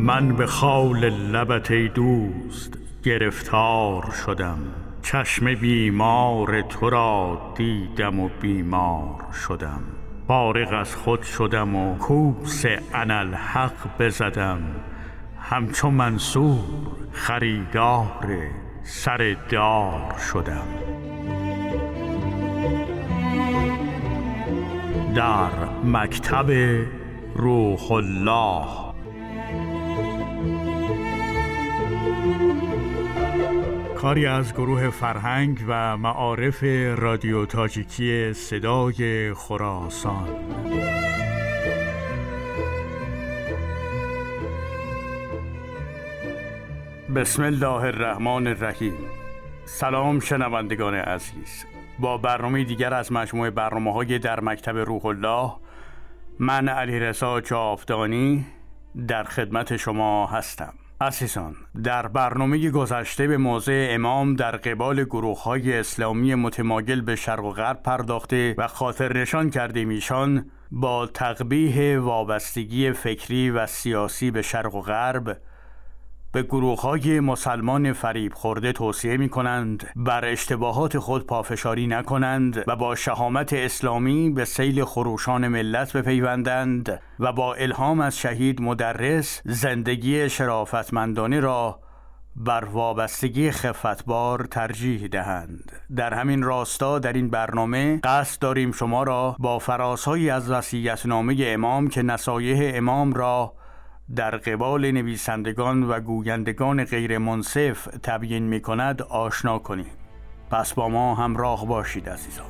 من به خال لبت ای دوست گرفتار شدم، چشم بیمار تو را دیدم و بیمار شدم. فارغ از خود شدم و کوس اناالحق بزدم، همچو منصور خریدار سر دار شدم. در مکتب روح الله. کاری از گروه فرهنگ و معارف رادیو تاجیکی صدای خراسان. بسم الله الرحمن الرحیم. سلام شنوندگان عزیز، با برنامه دیگر از مجموعه برنامه‌های در مکتب روح الله، من علیرضا جاودانی در خدمت شما هستم. عزیزان، در برنامه گذشته به موضع امام در قبال گروه‌های اسلامی متمایل به شرق و غرب پرداخته و خاطر نشان کردیم ایشان با تقبیح وابستگی فکری و سیاسی به شرق و غرب به گروه‌های مسلمان فریب خورده توصیه می‌کنند بر اشتباهات خود پافشاری نکنند و با شهامت اسلامی به سیل خروشان ملت بپیوندند و با الهام از شهید مدرس زندگی شرافتمندانه را بر وابستگی خفتبار ترجیح دهند. در همین راستا در این برنامه قصد داریم شما را با فرازهایی از وصیت‌نامه امام که نصایح امام را در قبال نویسندگان و گویندگان غیر منصف تبیین می کند آشنا کنیم. پس با ما همراه باشید عزیزان.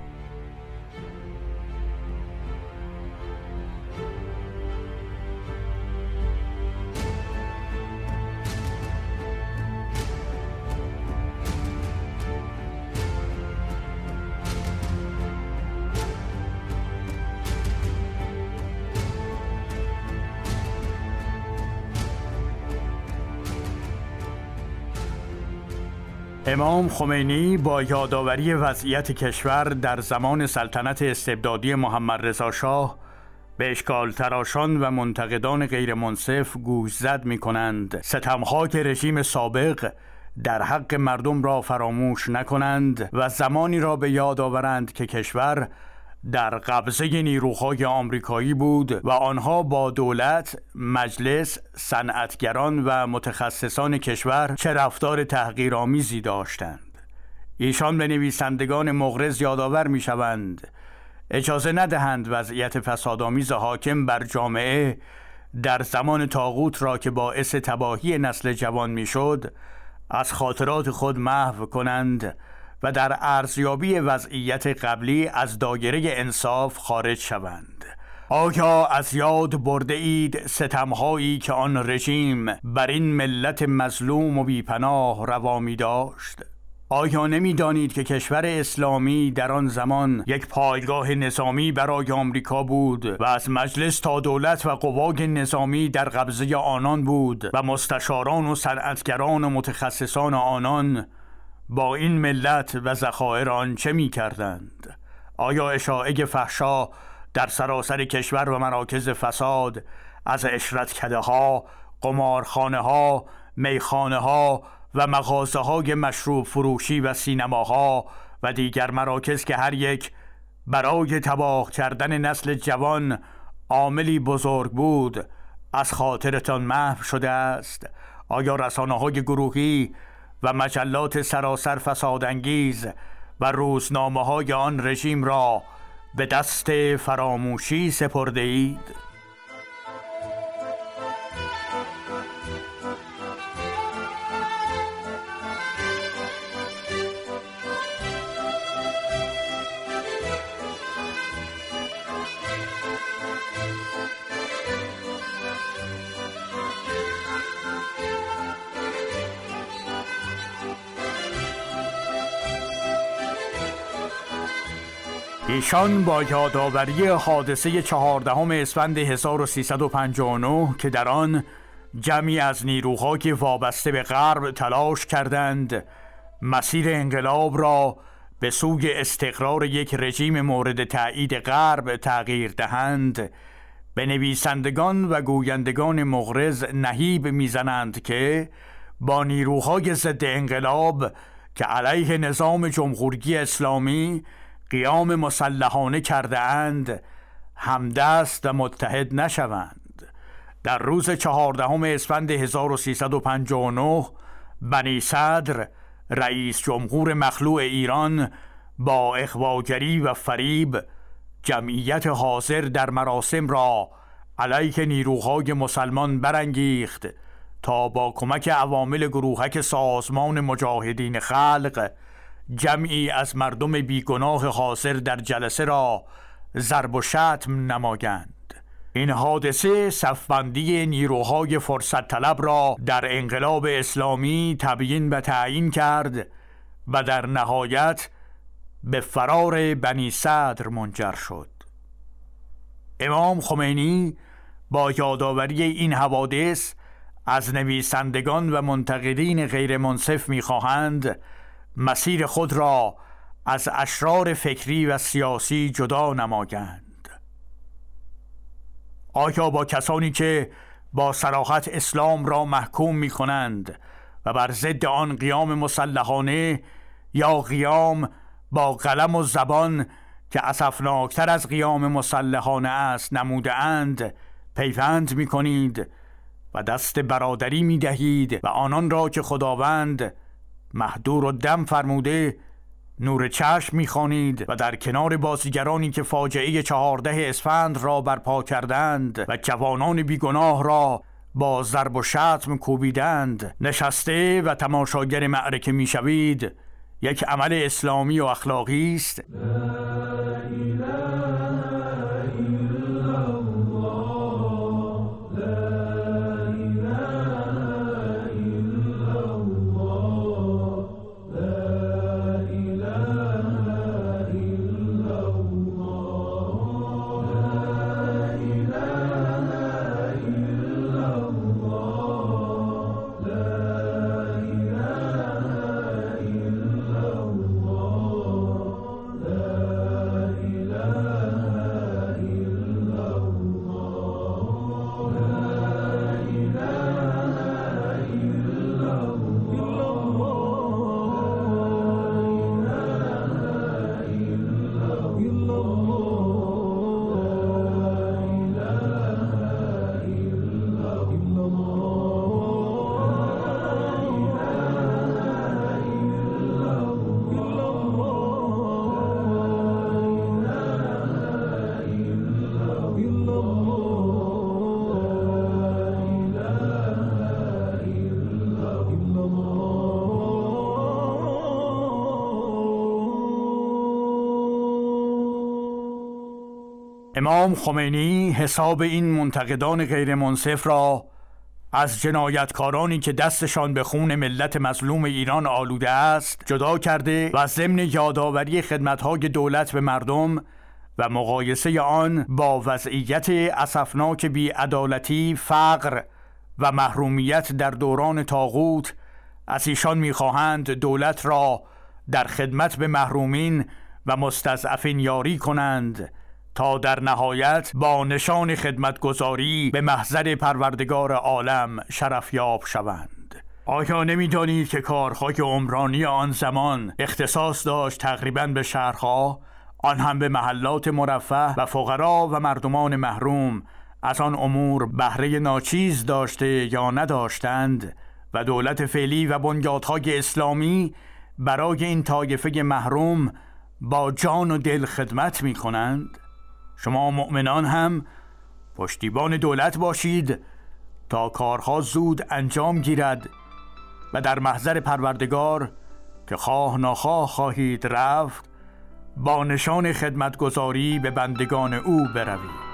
امام خمینی با یادآوری وضعیت کشور در زمان سلطنت استبدادی محمد رضا شاه به اشکال تراشان و منتقدان غیر منصف گوشزد می کنند ستمها که رژیم سابق در حق مردم را فراموش نکنند و زمانی را به یاد آورند که کشور در قبضه نیروهای آمریکایی بود و آنها با دولت، مجلس، صنعتگران و متخصصان کشور چه رفتار تحقیرآمیزی داشتند. ایشان به نویسندگان مغرض یادآور می‌شوند اجازه ندهند وضعیت فسادآمیز حاکم بر جامعه در زمان طاغوت را که باعث تباهی نسل جوان میشد از خاطرات خود محو کنند و در ارزیابی وضعیت قبلی از دایره انصاف خارج شوند. آیا از یاد برده اید ستمهایی که آن رژیم بر این ملت مظلوم و بیپناه روا می داشت؟ آیا نمی دانید که کشور اسلامی در آن زمان یک پایگاه نظامی برای آمریکا بود و از مجلس تا دولت و قوای نظامی در قبضه آنان بود و مستشاران و صنعتگران و متخصصان آنان با این ملت و ذخایر آن چه می کردند؟ آیا اشاعه فحشا در سراسر کشور و مراکز فساد از عشرتکده ها، قمارخانه ها، میخانه ها و مغازه های مشروب فروشی و سینماها و دیگر مراکز که هر یک برای تباه کردن نسل جوان عاملی بزرگ بود از خاطرتان محو شده است؟ آیا رسانه‌های گروهی و مجلات سراسر فسادانگیز و روزنامه‌های آن رژیم را به دست فراموشی سپرده اید؟ ایشان با یادآوری حادثه 14 اسفند 1359 که در آن جمعی از نیروهای وابسته به غرب تلاش کردند مسیر انقلاب را به سوی استقرار یک رژیم مورد تأیید غرب تغییر دهند، به نویسندگان و گویندگان مغرض نهیب میزنند که با نیروهای ضد انقلاب که علیه نظام جمهوری اسلامی قیام مسلحانه کرده اند همدست و متحد نشوند. در روز 14 اسفند 1359 بنی صدر رئیس جمهور مخلوع ایران با اغواگری و فریب جمعیت حاضر در مراسم را علیه نیروهای مسلمان برانگیخت تا با کمک عوامل گروهک سازمان مجاهدین خلق جمعی از مردم بیگناه حاضر در جلسه را ضرب و شتم نمایند. این حادثه صفبندی نیروهای فرصت طلب را در انقلاب اسلامی تبیین و تعیین کرد و در نهایت به فرار بنی صدر منجر شد. امام خمینی با یادآوری این حوادث از نویسندگان و منتقدین غیر منصف می‌خواهند مسیر خود را از اشرار فکری و سیاسی جدا نمایند. آیا با کسانی که با صراحت اسلام را محکوم می‌کنند و بر ضد آن قیام مسلحانه یا قیام با قلم و زبان که اسفناکتر از قیام مسلحانه است نموده اند پیوند می‌کنید و دست برادری می‌دهید و آنان را که خداوند مهدور و دم فرموده نور چشم می‌خوانید و در کنار بازیگرانی که فاجعه 14 اسفند را برپا کردند و جوانان بیگناه را با ضرب و شتم کوبیدند نشسته و تماشاگر معرکه می‌شوید، یک عمل اسلامی و اخلاقی است. امام خمینی حساب این منتقدان غیر منصف را از جنایتکارانی که دستشان به خون ملت مظلوم ایران آلوده است جدا کرده و ضمن یادآوری خدمت‌های دولت به مردم و مقایسه آن با وضعیت اسفناک بی‌عدالتی، فقر و محرومیت در دوران طاغوت از ایشان می‌خواهند دولت را در خدمت به محرومین و مستضعفین یاری کنند تا در نهایت با نشان خدمتگزاری به محضر پروردگار عالم شرفیاب شوند. آیا نمی‌دانید که کارهای عمرانی آن زمان اختصاص داشت تقریباً به شهرها، آن هم به محلات مرفه و فقرا و مردمان محروم از آن امور بهره ناچیز داشته یا نداشتند و دولت فعلی و بنیادهای اسلامی برای این طایفه محروم با جان و دل خدمت می کنند؟ شما مؤمنان هم پشتیبان دولت باشید تا کارها زود انجام گیرد و در محضر پروردگار که خواه ناخواه خواهید رفت با نشان خدمتگزاری به بندگان او بروید.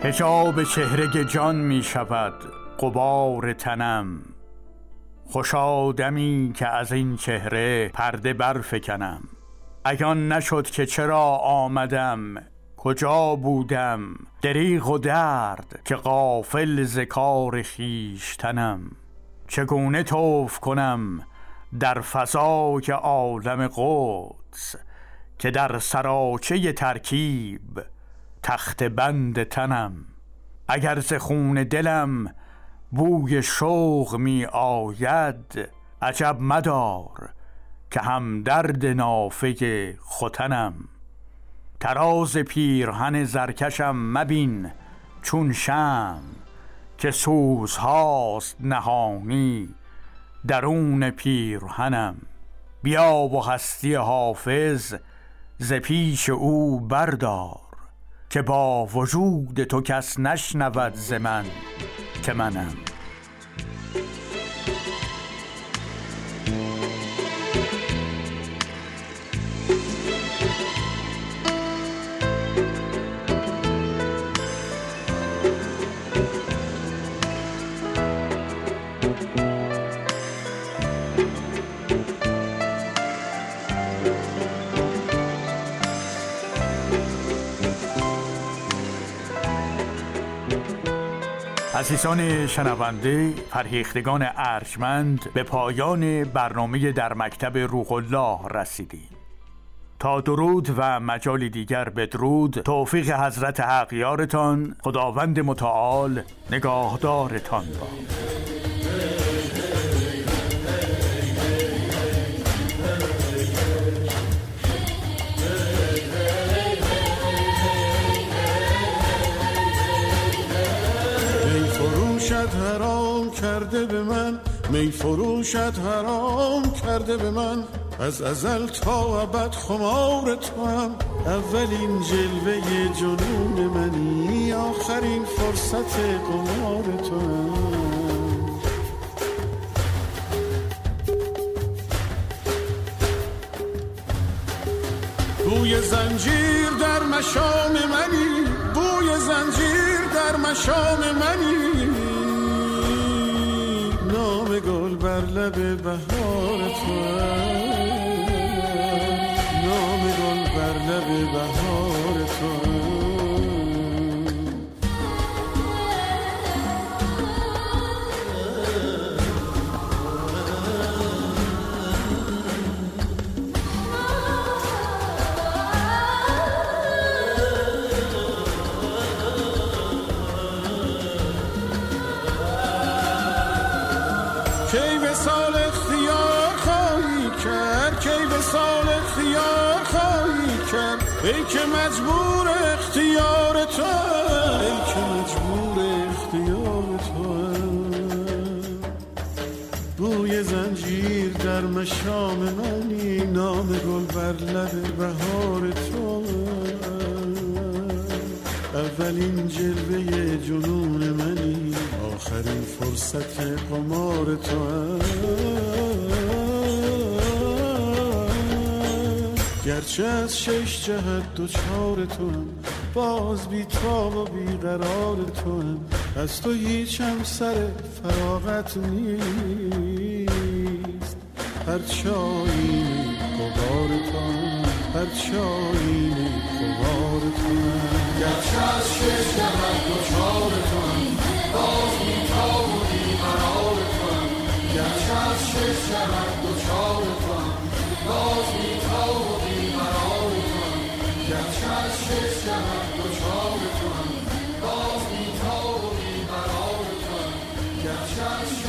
حجاب چهره جان می شود غبار تنم، خوشا دمی که از این چهره پرده برفکنم. اگان نشد که چرا آمدم، کجا بودم، دریغ و درد که غافل ز کار خویشتنم. چگونه طوف کنم در فضای عالم قدس، که در سراچه ترکیب تخت بند تنم. اگر ز خون دلم بوی شوق می آید، عجب مدار که همدرد نافه ختنم. تراز پیرهن زرکشم مبین چون شمع، که سوزهاست نهانی درون پیرهنم. بیا و هستی حافظ ز پیش او بردار، که با وجود تو کس نشنود ز من که منم. عزیزان شنونده، فرهیختگان ارجمند، به پایان برنامه در مکتب روح الله رسیدیم. تا درود و مجال دیگر بدرود. توفیق حضرت حق یارتان، خداوند متعال نگاهدارتان باد. حرام کرده به من، می فروشت حرام کرده به من. از ازل تا ابد خمار تو هم، اولین جلوه جنون منی، آخرین فرصت قمار تو هم. بوی زنجیر در مشام منی، بوی زنجیر در مشام منی. نام گل بر لب بهار تو، نام گل بر لب بهار تو. کی وصال اختیار خواهی کرد، کی وصال اختیار خواهی کرد. ای که مجبور اختیار تو، ای که مجبور اختیار تو. بوی زنجیر در مشام منی، نام گل بر لب بهار تو. اولین جلوه جنون منی، آخرین فرصت قمار تو. گرچه از شش جهت دوچار تو، باز بی تاب و بی قرار تو. از تو هیچم سر فراغت نیست، هر چایی غبار تو، هر چایی غبار تو. گرچه از شش جهت دوچار تو، باز بی تاب و بی قرار تو. گرچه از شش جهت دوچار تو، باز بی تاب و بی قرار تو. گرچه از شش جهت دوچار تو، باز بی تاب و بی قرار تو. گرچه از